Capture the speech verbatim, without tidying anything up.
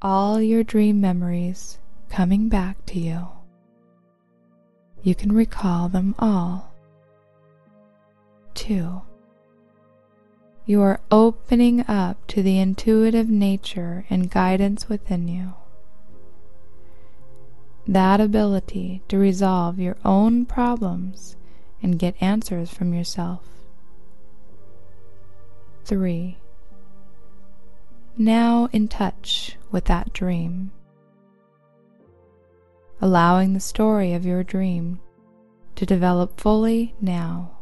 all your dream memories coming back to you. You can recall them all. Two, you are opening up to the intuitive nature and guidance within you. That ability to resolve your own problems and get answers from yourself. Three, now in touch with that dream, allowing the story of your dream to develop fully now.